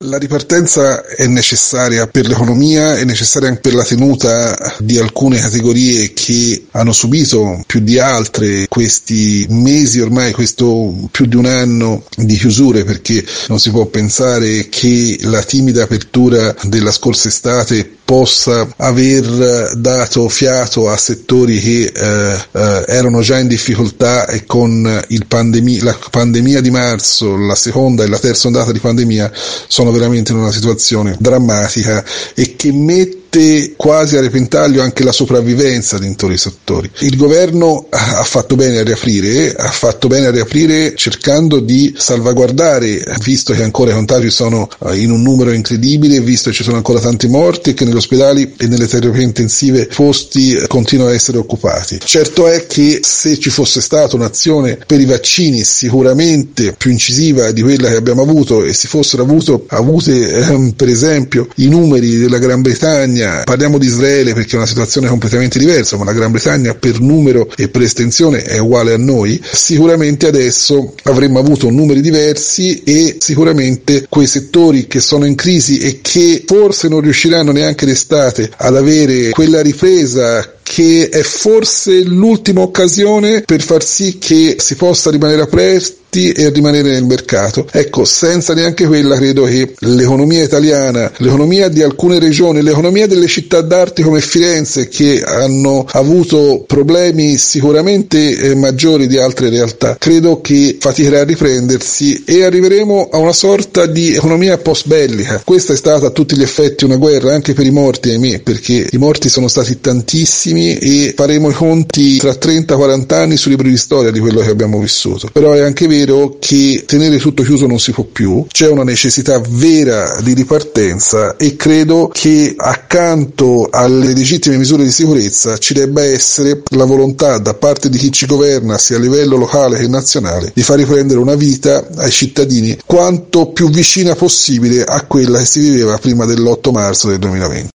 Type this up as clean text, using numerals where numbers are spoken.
La ripartenza è necessaria per l'economia, è necessaria anche per la tenuta di alcune categorie che hanno subito più di altre questi mesi, ormai questo più di un anno di chiusure, perché non si può pensare che la timida apertura della scorsa estate possa aver dato fiato a settori che erano già in difficoltà, e con la pandemia di marzo, la seconda e la terza ondata di pandemia sono veramente in una situazione drammatica e che mette quasi a repentaglio anche la sopravvivenza di interi settori. Il governo ha fatto bene a riaprire cercando di salvaguardare, visto che ancora i contagi sono in un numero incredibile, visto che ci sono ancora tanti morti e che negli ospedali e nelle terapie intensive posti continuano a essere occupati. Certo è che se ci fosse stata un'azione per i vaccini sicuramente più incisiva di quella che abbiamo avuto, e si fossero avute per esempio i numeri della Gran Bretagna, parliamo di Israele perché è una situazione completamente diversa, ma la Gran Bretagna per numero e per estensione è uguale a noi, sicuramente adesso avremmo avuto numeri diversi e sicuramente quei settori che sono in crisi e che forse non riusciranno neanche d'estate ad avere quella ripresa che è forse l'ultima occasione per far sì che si possa rimanere aperti e rimanere nel mercato. Ecco, senza neanche quella credo che l'economia italiana, l'economia di alcune regioni, l'economia delle città d'arte come Firenze, che hanno avuto problemi sicuramente maggiori di altre realtà, credo che faticherà a riprendersi e arriveremo a una sorta di economia post bellica. Questa è stata a tutti gli effetti una guerra, anche per i morti, ahimè, perché i morti sono stati tantissimi e faremo i conti tra 30-40 anni sui libri di storia di quello che abbiamo vissuto. Però è anche vero che tenere tutto chiuso non si può più, c'è una necessità vera di ripartenza e credo che accanto alle legittime misure di sicurezza ci debba essere la volontà da parte di chi ci governa, sia a livello locale che nazionale, di far riprendere una vita ai cittadini quanto più vicina possibile a quella che si viveva prima dell'8 marzo del 2020.